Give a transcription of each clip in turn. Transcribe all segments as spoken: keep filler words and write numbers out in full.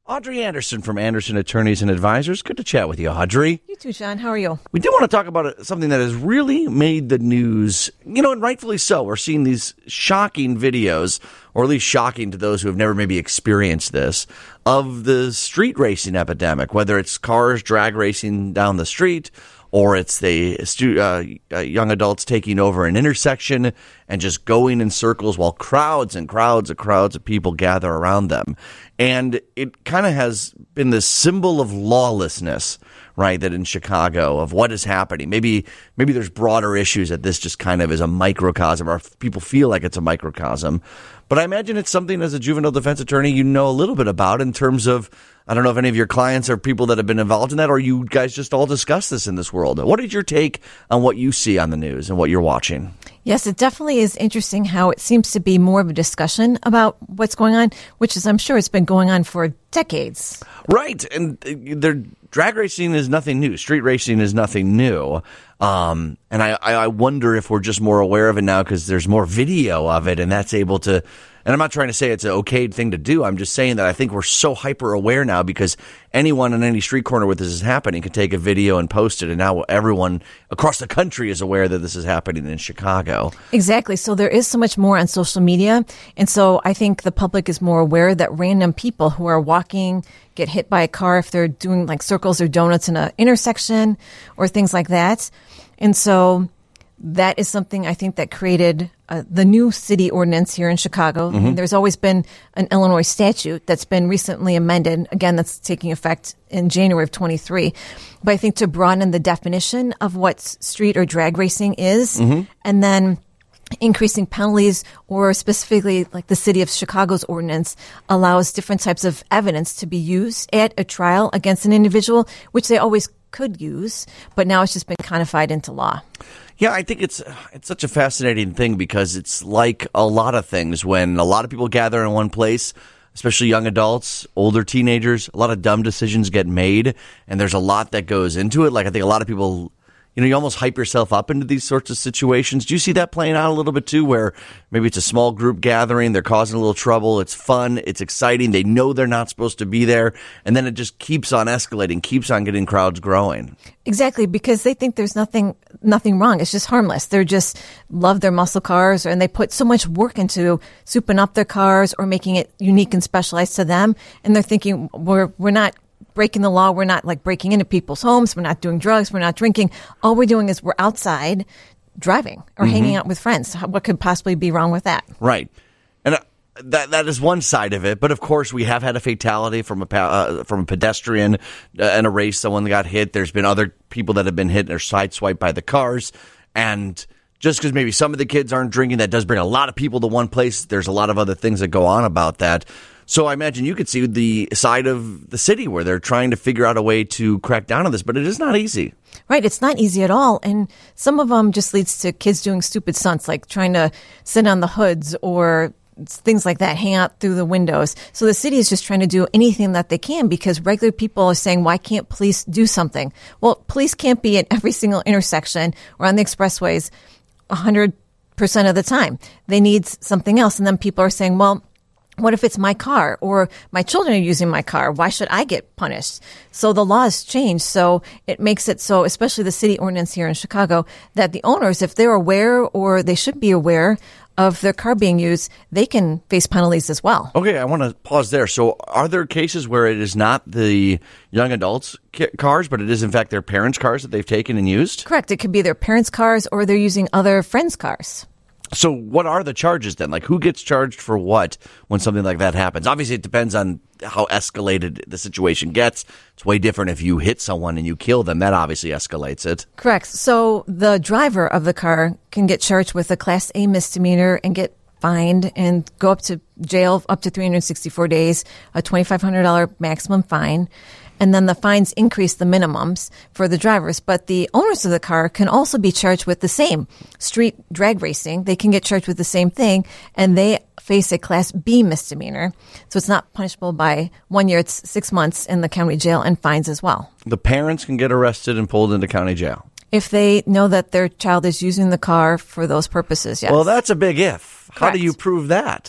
Audrey Anderson from Anderson Attorneys and Advisors. Good to chat with you, Audrey. You too, John. How are you? We do want to talk about something that has really made the news, you know, and rightfully so. We're seeing these shocking videos, or at least shocking to those who have never maybe experienced this, of the street racing epidemic, whether it's cars drag racing down the street, or it's the uh, uh, young adults taking over an intersection and just going in circles while crowds and crowds and crowds of people gather around them. And it kind of has been this symbol of lawlessness, right, that in Chicago, of what is happening. Maybe maybe there's broader issues that this just kind of is a microcosm, or people feel like it's a microcosm. But I imagine it's something, as a juvenile defense attorney, you know a little bit about in terms of, I don't know if any of your clients are people that have been involved in that, or you guys just all discuss this in this world. What is your take on what you see on the news and what you're watching? Yes, it definitely is interesting how it seems to be more of a discussion about what's going on, which is, I'm sure it's been going on for decades. Right. And their drag racing is nothing new. Street racing is nothing new. Um, and I, I wonder if we're just more aware of it now because there's more video of it, and that's able to, and I'm not trying to say it's an okayed thing to do. I'm just saying that I think we're so hyper aware now because anyone on any street corner where this is happening can take a video and post it. And now everyone across the country is aware that this is happening in Chicago. Exactly. So there is so much more on social media. And so I think the public is more aware that random people who are walking get hit by a car if they're doing like circles or donuts in an intersection or things like that. And so that is something I think that created uh, the new city ordinance here in Chicago. Mm-hmm. I mean, there's always been an Illinois statute that's been recently amended. Again, that's taking effect in January of twenty-three. But I think to broaden the definition of what street or drag racing is, mm-hmm. and then increasing penalties, or specifically like the city of Chicago's ordinance allows different types of evidence to be used at a trial against an individual, which they always could use, but now it's just been codified into law. Yeah, I think it's it's such a fascinating thing because it's like a lot of things when a lot of people gather in one place, especially young adults, older teenagers, a lot of dumb decisions get made, and there's a lot that goes into it. Like I think a lot of people, you know, you almost hype yourself up into these sorts of situations. Do you see that playing out a little bit too, where maybe it's a small group gathering, they're causing a little trouble, it's fun, it's exciting, they know they're not supposed to be there, and then it just keeps on escalating, keeps on getting crowds growing? Exactly, because they think there's nothing nothing wrong. It's just harmless. They just love their muscle cars, and they put so much work into souping up their cars or making it unique and specialized to them, and they're thinking, we're we're not breaking the law. We're not like breaking into people's homes. We're not doing drugs. We're not drinking. All we're doing is we're outside driving or mm-hmm. hanging out with friends. What could possibly be wrong with that? Right. And uh, that that is one side of it. But of course, we have had a fatality from a uh, from a pedestrian uh, in a race. Someone got hit. There's been other people that have been hit or sideswiped by the cars. And just because maybe some of the kids aren't drinking, that does bring a lot of people to one place. There's a lot of other things that go on about that. So I imagine you could see the side of the city where they're trying to figure out a way to crack down on this, but it is not easy. Right. It's not easy at all. And some of them just leads to kids doing stupid stunts, like trying to sit on the hoods or things like that, hang out through the windows. So the city is just trying to do anything that they can because regular people are saying, why can't police do something? Well, police can't be at every single intersection or on the expressways one hundred percent of the time. They need something else. And then people are saying, well, what if it's my car or my children are using my car? Why should I get punished? So the law has changed. So it makes it so, especially the city ordinance here in Chicago, that the owners, if they're aware or they should be aware of their car being used, they can face penalties as well. Okay, I want to pause there. So are there cases where it is not the young adults' cars, but it is in fact their parents' cars that they've taken and used? Correct. It could be their parents' cars or they're using other friends' cars. So what are the charges then? Like, who gets charged for what when something like that happens? Obviously, it depends on how escalated the situation gets. It's way different if you hit someone and you kill them. That obviously escalates it. Correct. So the driver of the car can get charged with a Class A misdemeanor and get fined and go up to jail up to three hundred sixty-four days, a twenty-five hundred dollars maximum fine. And then the fines increase the minimums for the drivers. But the owners of the car can also be charged with the same street drag racing. They can get charged with the same thing, and they face a Class B misdemeanor. So it's not punishable by one year. It's six months in the county jail and fines as well. The parents can get arrested and pulled into county jail. If they know that their child is using the car for those purposes, yes. Well, that's a big if. How Correct. do you prove that?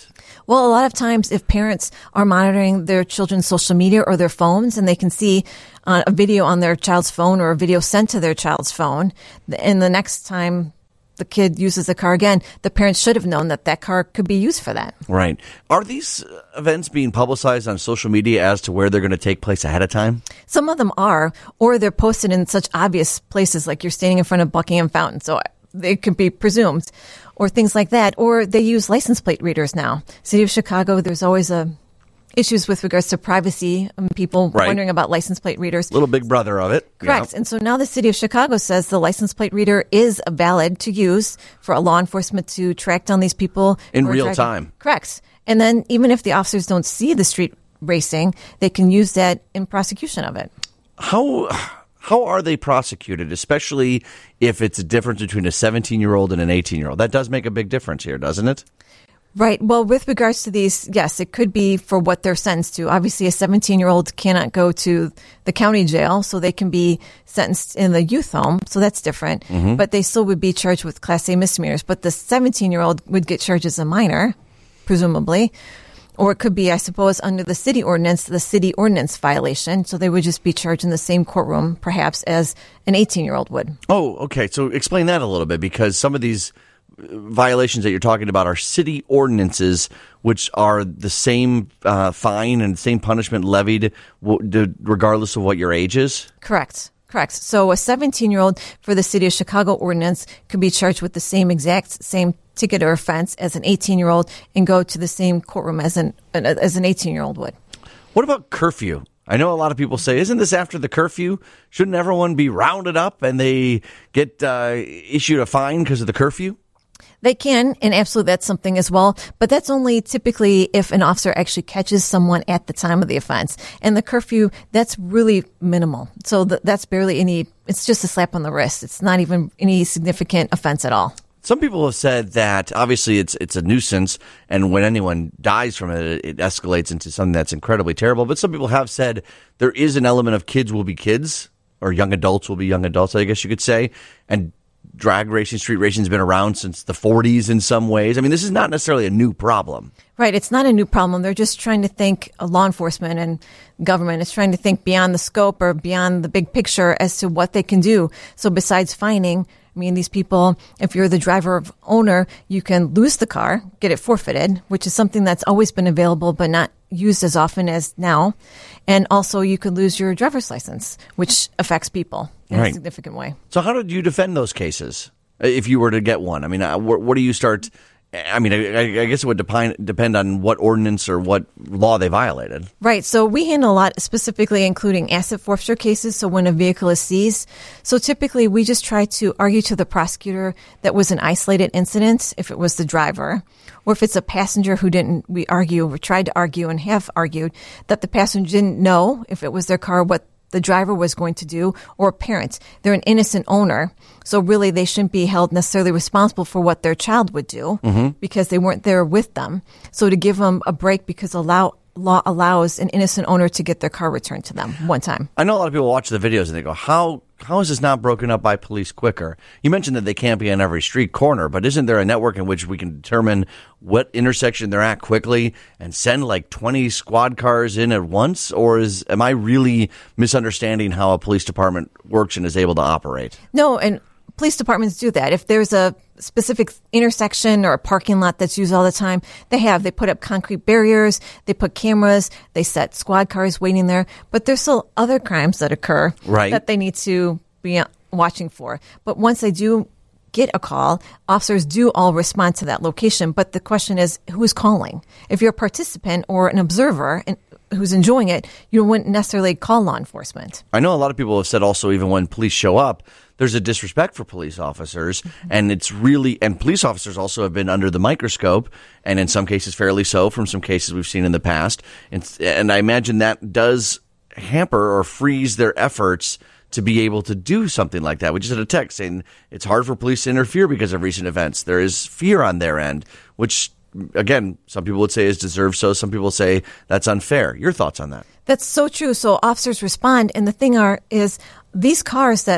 Well, a lot of times if parents are monitoring their children's social media or their phones and they can see uh, a video on their child's phone or a video sent to their child's phone, and the next time the kid uses the car again, the parents should have known that that car could be used for that. Right. Are these events being publicized on social media as to where they're going to take place ahead of time? Some of them are, or they're posted in such obvious places like you're standing in front of Buckingham Fountain, so they could be presumed, or things like that. Or they use license plate readers now. City of Chicago, there's always a issues with regards to privacy and people right. wondering about license plate readers. Little big brother of it. Correct. Yeah. And so now the City of Chicago says the license plate reader is valid to use for a law enforcement to track down these people. In real driving. time. Correct. And then even if the officers don't see the street racing, they can use that in prosecution of it. How how are they prosecuted, especially if it's a difference between a seventeen-year-old and an eighteen-year-old? That does make a big difference here, doesn't it? Right. Well, with regards to these, yes, it could be for what they're sentenced to. Obviously, a seventeen-year-old cannot go to the county jail, so they can be sentenced in the youth home. So that's different. Mm-hmm. But they still would be charged with Class A misdemeanors. But the seventeen-year-old would get charged as a minor, presumably. Or it could be, I suppose, under the city ordinance, the city ordinance violation. So they would just be charged in the same courtroom, perhaps, as an eighteen-year-old would. Oh, okay. So explain that a little bit, because some of these violations that you're talking about are city ordinances, which are the same uh, fine and same punishment levied w- regardless of what your age is? Correct. Correct. So a seventeen-year-old for the City of Chicago ordinance could be charged with the same exact same ticket or offense as an eighteen-year-old and go to the same courtroom as an as an eighteen-year-old would. What about curfew? I know a lot of people say, isn't this after the curfew? Shouldn't everyone be rounded up and they get uh, issued a fine because of the curfew? They can, and absolutely that's something as well. But that's only typically if an officer actually catches someone at the time of the offense. And the curfew, that's really minimal. So th- that's barely any, it's just a slap on the wrist. It's not even any significant offense at all. Some people have said that obviously it's it's a nuisance, and when anyone dies from it, it escalates into something that's incredibly terrible. But some people have said there is an element of kids will be kids, or young adults will be young adults, I guess you could say. And drag racing, street racing has been around since the forties in some ways. I mean, this is not necessarily a new problem. Right. It's not a new problem. They're just trying to think, uh, law enforcement and government is trying to think beyond the scope or beyond the big picture as to what they can do. So besides fining, I mean, these people, if you're the driver of owner, you can lose the car, get it forfeited, which is something that's always been available but not used as often as now. And also you could lose your driver's license, which affects people in right. a significant way. So how did you defend those cases if you were to get one? I mean, uh, where, where do you start? I mean, I, I guess it would depend, depend on what ordinance or what law they violated. Right. So we handle a lot, specifically including asset forfeiture cases. So when a vehicle is seized. So typically we just try to argue to the prosecutor that was an isolated incident if it was the driver. Or if it's a passenger who didn't, we argue or tried to argue and have argued that the passenger didn't know if it was their car, what the driver was going to do, or parents. They're an innocent owner. So really they shouldn't be held necessarily responsible for what their child would do mm-hmm. because they weren't there with them. So to give them a break because allow law allows an innocent owner to get their car returned to them one time. I know a lot of people watch the videos and they go, how how is this not broken up by police quicker? You mentioned that they can't be on every street corner, but isn't there a network in which we can determine what intersection they're at quickly and send like twenty squad cars in at once? Or is am I really misunderstanding how a police department works and is able to operate? No, and police departments do that. If there's a specific intersection or a parking lot that's used all the time, they have. They put up concrete barriers, they put cameras, they set squad cars waiting there. But there's still other crimes that occur right. that they need to be watching for. But once they do get a call, officers do all respond to that location. But the question is, who's calling? If you're a participant or an observer and who's enjoying it, you wouldn't necessarily call law enforcement. I know a lot of people have said also, even when police show up, there's a disrespect for police officers, mm-hmm. and it's really, and police officers also have been under the microscope, and in some cases fairly so from some cases we've seen in the past. And, and I imagine that does hamper or freeze their efforts to be able to do something like that. We just had a text saying it's hard for police to interfere because of recent events. There is fear on their end, which, again, some people would say is deserved so. Some people say that's unfair. Your thoughts on that? That's so true. So officers respond, and the thing are is these cars that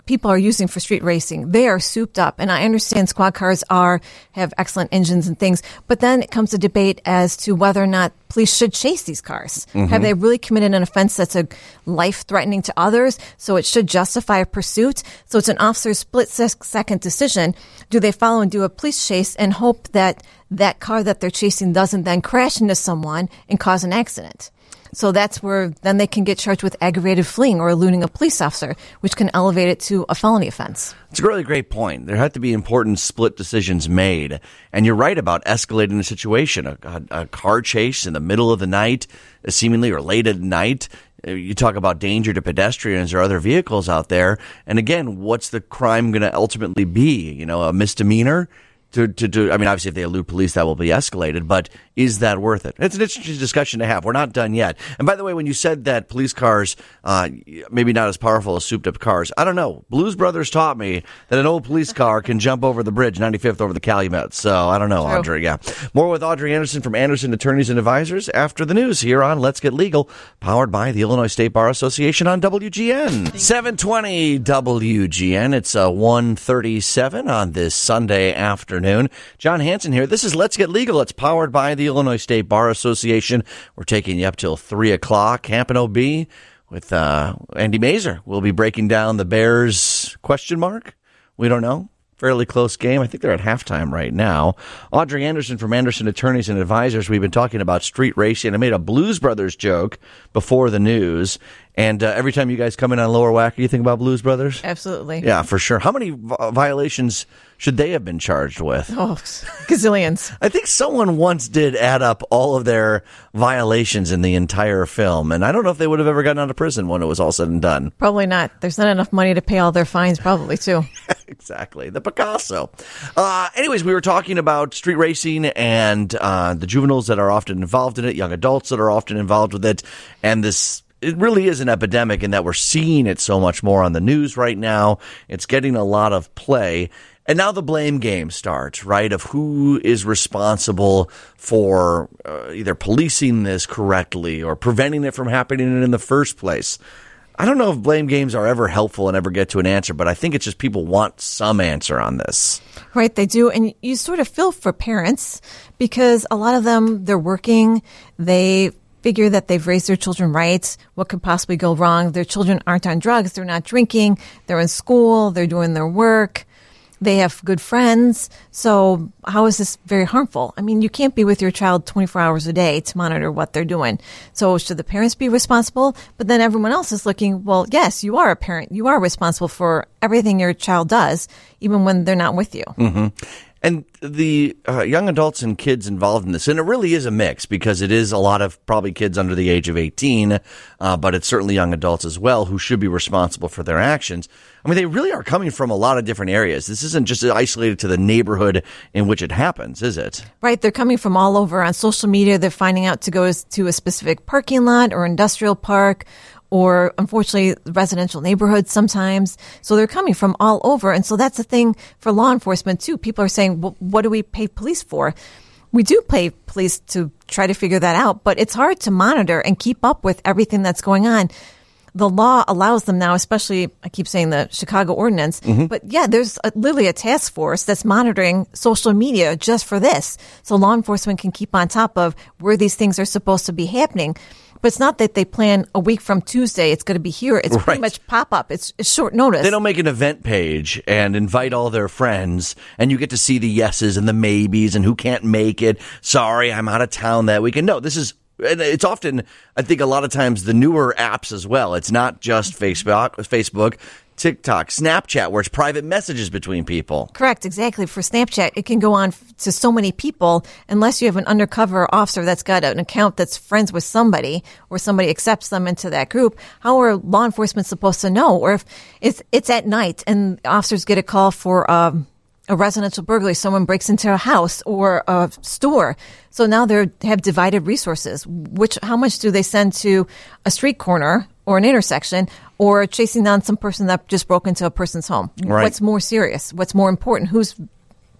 people are using for street racing. They are souped up. And I understand squad cars are, have excellent engines and things, but then it comes a debate as to whether or not police should chase these cars. Mm-hmm. Have they really committed an offense that's a life-threatening to others? So it should justify a pursuit. So it's an officer's split-second decision. Do they follow and do a police chase and hope that that car that they're chasing doesn't then crash into someone and cause an accident? So that's where then they can get charged with aggravated fleeing or eluding a police officer, which can elevate it to a felony offense. It's a really great point. There have to be important split decisions made. And you're right about escalating the situation. A, a, a car chase in the middle of the night, seemingly, or late at night. You talk about danger to pedestrians or other vehicles out there. And again, what's the crime going to ultimately be? You know, a misdemeanor? To, to, to, I mean, obviously, if they elude police, that will be escalated, but is that worth it? It's an interesting discussion to have. We're not done yet. And by the way, when you said that police cars, uh, maybe not as powerful as souped up cars, I don't know. Blues Brothers taught me that an old police car can jump over the bridge, ninety-fifth over the Calumet. So I don't know, True. Audrey. Yeah. More with Audrey Anderson from Anderson Attorneys and Advisors after the news here on Let's Get Legal, powered by the Illinois State Bar Association on W G N. seven twenty W G N. It's uh, one thirty-seven on this Sunday afternoon. John Hanson here. This is Let's Get Legal. It's powered by the Illinois State Bar Association. We're taking you up till three o'clock. Camp O B with uh, Andy Mazer. We'll be breaking down the Bears question mark. We don't know. Fairly close game. I think they're at halftime right now. Audrey Anderson from Anderson Attorneys and Advisors. We've been talking about street racing. I made a Blues Brothers joke before the news. And uh, every time you guys come in on Lower Wacker, you think about Blues Brothers? Absolutely. Yeah, for sure. How many v- violations should they have been charged with? Oh, gazillions. I think someone once did add up all of their violations in the entire film, and I don't know if they would have ever gotten out of prison when it was all said and done. Probably not. There's not enough money to pay all their fines, probably, too. Exactly. The Picasso. Uh, anyways, we were talking about street racing and uh, the juveniles that are often involved in it, young adults that are often involved with it, and this it really is an epidemic in that we're seeing it so much more on the news right now. It's getting a lot of play. And now the blame game starts, right, of who is responsible for uh, either policing this correctly or preventing it from happening in the first place. I don't know if blame games are ever helpful and ever get to an answer, but I think it's just people want some answer on this. Right, they do. And you sort of feel for parents because a lot of them, they're working, they figure that they've raised their children right. What could possibly go wrong? Their children aren't on drugs. They're not drinking. They're in school. They're doing their work. They have good friends. So how is this very harmful? I mean, you can't be with your child twenty-four hours a day to monitor what they're doing. So should the parents be responsible? But then everyone else is looking, well, yes, you are a parent. You are responsible for everything your child does, even when they're not with you. Mm-hmm. And the uh, young adults and kids involved in this, and it really is a mix because it is a lot of probably kids under the age of eighteen, uh, but it's certainly young adults as well who should be responsible for their actions. I mean, they really are coming from a lot of different areas. This isn't just isolated to the neighborhood in which it happens, is it? Right. They're coming from all over on social media. They're finding out to go to a specific parking lot or industrial park or, unfortunately, residential neighborhoods sometimes. So they're coming from all over. And so that's the thing for law enforcement, too. People are saying, well, what do we pay police for? We do pay police to try to figure that out, but it's hard to monitor and keep up with everything that's going on. The law allows them now, especially, I keep saying the Chicago ordinance, mm-hmm. but yeah, there's a, literally a task force that's monitoring social media just for this. So law enforcement can keep on top of where these things are supposed to be happening. But it's not that they plan a week from Tuesday, it's going to be here. It's right. Pretty much pop-up. It's, it's short notice. They don't make an event page and invite all their friends, and you get to see the yeses and the maybes and who can't make it. Sorry, I'm out of town that weekend. No, this is... And it's often, I think a lot of times, the newer apps as well. It's not just Facebook, Facebook, TikTok, Snapchat, where it's private messages between people. Correct, exactly. For Snapchat, it can go on to so many people unless you have an undercover officer that's got an account that's friends with somebody or somebody accepts them into that group. How are law enforcement supposed to know? Or if it's, it's at night and officers get a call for um, a residential burglary, someone breaks into a house or a store. So now they have divided resources. Which, how much do they send to a street corner or an intersection or chasing down some person that just broke into a person's home? Right. What's more serious? What's more important? Who's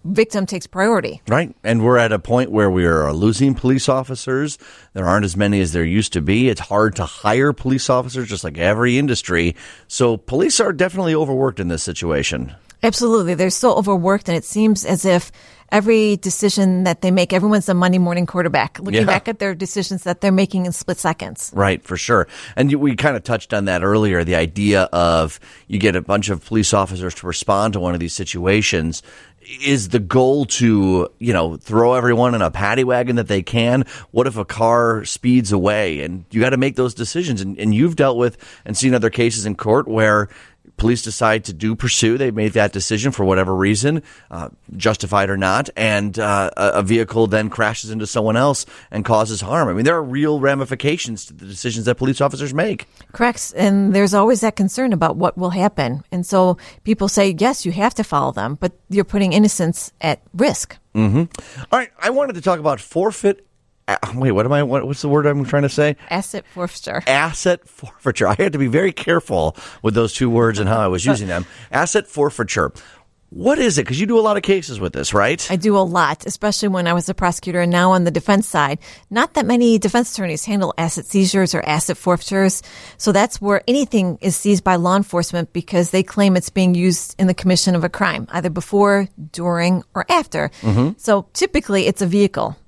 victim takes priority. Right. And we're at a point where we are losing police officers. There aren't as many as there used to be. It's hard to hire police officers, just like every industry. So police are definitely overworked in this situation. Absolutely. They're so overworked, and it seems as if every decision that they make, everyone's a Monday morning quarterback, looking Yeah. back at their decisions that they're making in split seconds. Right, for sure. And you, we kind of touched on that earlier, the idea of you get a bunch of police officers to respond to one of these situations. Is the goal to, you know, throw everyone in a paddy wagon that they can? What if a car speeds away? And you got to make those decisions. And, and you've dealt with and seen other cases in court where police decide to do pursue. They made that decision for whatever reason, uh, justified or not, and uh, a a vehicle then crashes into someone else and causes harm. I mean, there are real ramifications to the decisions that police officers make. Correct. And there's always that concern about what will happen. And so people say, yes, you have to follow them, but you're putting innocence at risk. Mm-hmm. All right. I wanted to talk about forfeit. Uh, wait, what am I? What, what's the word I'm trying to say? Asset forfeiture. Asset forfeiture. I had to be very careful with those two words and how I was using them. Asset forfeiture. What is it? Because you do a lot of cases with this, right? I do a lot, especially when I was a prosecutor and now on the defense side. Not that many defense attorneys handle asset seizures or asset forfeitures. So that's where anything is seized by law enforcement because they claim it's being used in the commission of a crime, either before, during, or after. Mm-hmm. So typically it's a vehicle.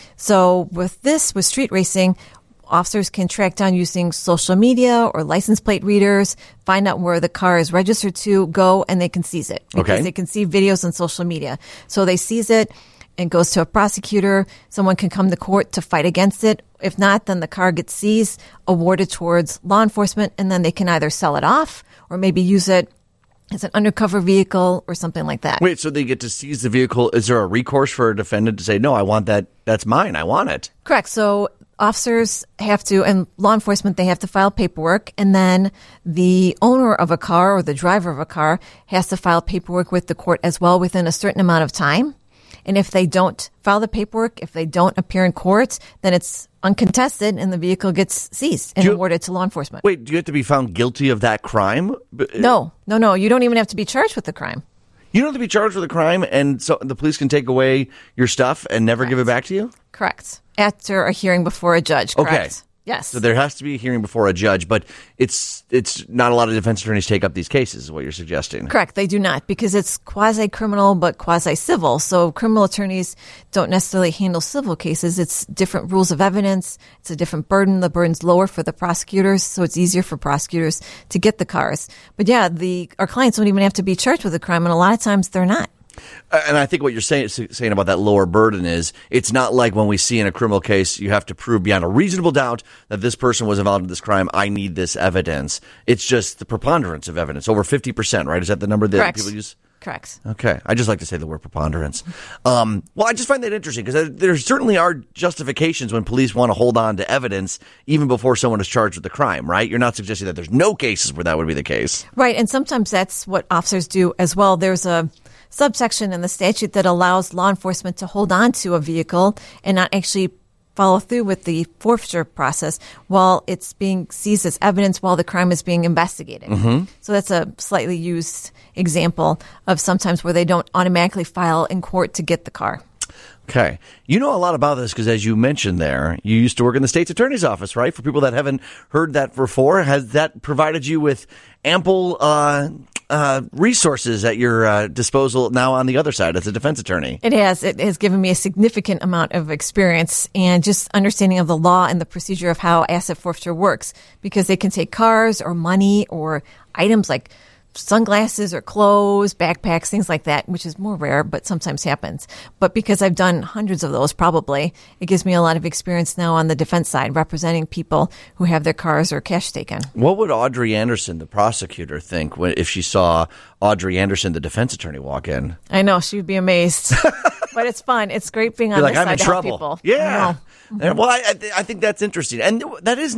So with this, with street racing, officers can track down using social media or license plate readers, find out where the car is registered to, go, and they can seize it. Because Okay. they can see videos on social media. So they seize it and goes to a prosecutor. Someone can come to court to fight against it. If not, then the car gets seized, awarded towards law enforcement, and then they can either sell it off or maybe use it as an undercover vehicle or something like that. Wait, so they get to seize the vehicle. Is there a recourse for a defendant to say, no, I want that. That's mine. I want it. Correct. So officers have to, and law enforcement, they have to file paperwork, and then the owner of a car or the driver of a car has to file paperwork with the court as well within a certain amount of time. And if they don't file the paperwork, if they don't appear in court, then it's uncontested and the vehicle gets seized and Do you- awarded to law enforcement. Wait, do you have to be found guilty of that crime? B- No, no, no. You don't even have to be charged with the crime. You don't have to be charged with a crime, and so the police can take away your stuff and never give it back to you? Correct. After a hearing before a judge. Okay. Correct. Yes. So there has to be a hearing before a judge, but it's it's not a lot of defense attorneys take up these cases, is what you're suggesting. Correct. They do not because it's quasi-criminal but quasi-civil. So criminal attorneys don't necessarily handle civil cases. It's different rules of evidence. It's a different burden. The burden's lower for the prosecutors, so it's easier for prosecutors to get the cars. But yeah, the our clients don't even have to be charged with a crime, and a lot of times they're not. Uh, And I think what you're saying saying about that lower burden is it's not like when we see in a criminal case you have to prove beyond a reasonable doubt that this person was involved in this crime. I need this evidence. It's just the preponderance of evidence, over fifty percent, right? Is that the number that Correct. people use? Correct. Okay. I just like to say the word preponderance. Um, well, I just find that interesting because there certainly are justifications when police want to hold on to evidence even before someone is charged with the crime, right? You're not suggesting that there's no cases where that would be the case. Right, and sometimes that's what officers do as well. There's a subsection in the statute that allows law enforcement to hold on to a vehicle and not actually follow through with the forfeiture process while it's being seized as evidence while the crime is being investigated. Mm-hmm. So that's a slightly used example of sometimes where they don't automatically file in court to get the car. Okay. You know a lot about this because, as you mentioned there, you used to work in the state's attorney's office, right? For people that haven't heard that before, has that provided you with ample uh, uh, resources at your uh, disposal now on the other side as a defense attorney? It has. It has given me a significant amount of experience and just understanding of the law and the procedure of how asset forfeiture works, because they can take cars or money or items like sunglasses or clothes, backpacks, things like that, which is more rare, but sometimes happens. But because I've done hundreds of those, probably, it gives me a lot of experience now on the defense side, representing people who have their cars or cash taken. What would Audrey Anderson, the prosecutor, think when, if she saw Audrey Anderson, the defense attorney, walk in? I know, she would be amazed. But it's fun. It's great being on You're this like, I'm side in to help trouble. people. Yeah. I know. And, well, I, I th- I think that's interesting. And that is not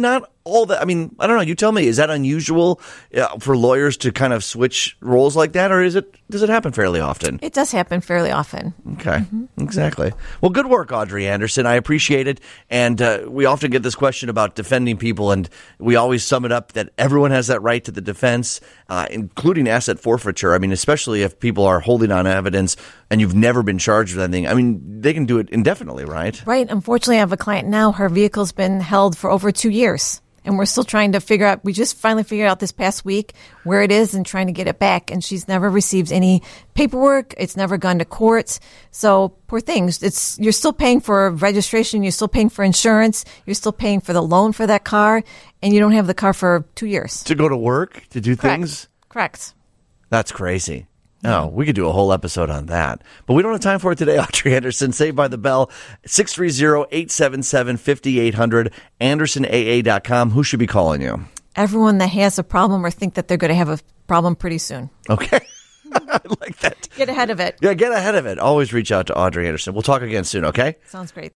all that, I mean, I don't know. You tell me, is that unusual uh, for lawyers to kind of switch roles like that, or is it? Does it happen fairly often? It does happen fairly often. Okay, mm-hmm. Exactly. Well, good work, Audrey Anderson. I appreciate it. And uh, we often get this question about defending people, and we always sum it up that everyone has that right to the defense, uh, including asset forfeiture. I mean, especially if people are holding on evidence and you've never been charged with anything. I mean, they can do it indefinitely, right? Right. Unfortunately, I have a client now. Her vehicle's been held for over two years. And we're still trying to figure out, we just finally figured out this past week where it is and trying to get it back. And she's never received any paperwork. It's never gone to court. So poor things. It's, you're still paying for registration. You're still paying for insurance. You're still paying for the loan for that car. And you don't have the car for two years. To go to work, to do Correct. things? Correct. That's crazy. Oh, we could do a whole episode on that. But we don't have time for it today, Audrey Anderson. Saved by the Bell, six three zero, eight seven seven, five eight zero zero, anderson a a dot com. Who should be calling you? Everyone that has a problem or think that they're going to have a problem pretty soon. Okay. I like that. Get ahead of it. Yeah, get ahead of it. Always reach out to Audrey Anderson. We'll talk again soon, okay? Sounds great.